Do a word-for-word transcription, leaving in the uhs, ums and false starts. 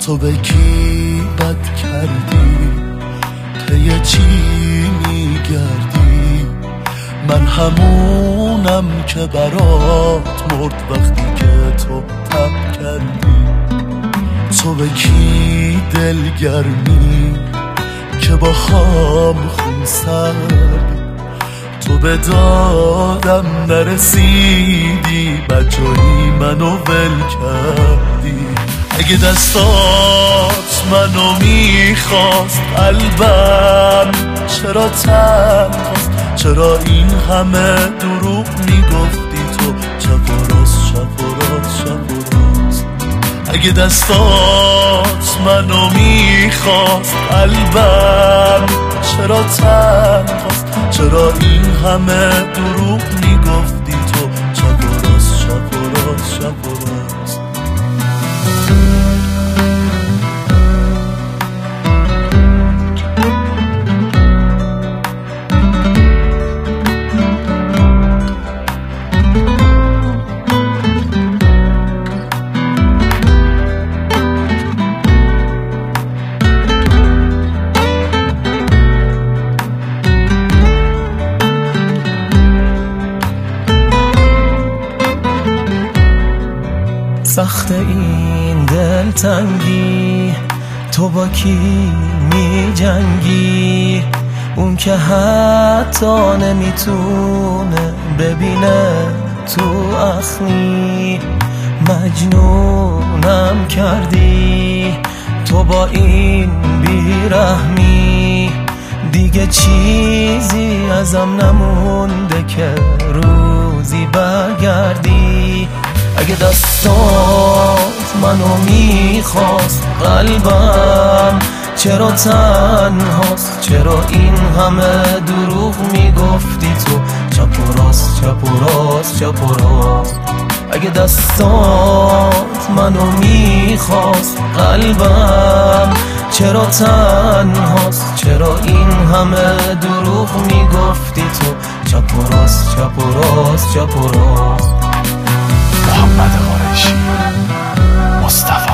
تو به کی بد کردی؟ پی چی میگردی؟ من همونم که برات مرد وقتی که تو تب کردی. تو به کی دلگرمی که با خام خون سردی؟ تو به دادم نرسیدی بجایی منو ول کردی. اگه دستات منو میخواست قلبم چرا تنهاست؟ چرا این همه دروغ میگفتی تو؟ چپ و راست چپ و راست چپ و راست. اگه دستات منو میخواست قلبم چرا تنهاست؟ چرا این همه دروغ میگفتی تو؟ چپ و راست چپ و راست چپ و راست. سخت این دلتنگی، تو با کی می جنگی؟ اون که حتی نمیتونه ببینه تو اخمی. مجنونم کردی تو با این بیرحمی. دیگه چیزی ازم نمونده که روزی برگردی. اگه دستات منو میخواست قلبم چرا تنهاست؟ چرا این همه دروغ میگفتی تو؟ چپ و راست چپ و راست چپ و راست. اگه دستات منو میخواست قلبم چرا تنهاست؟ چرا این همه دروغ میگفتی تو؟ چپ و راست چپ و راست چپ و راست. محمد قریشی، مصطفی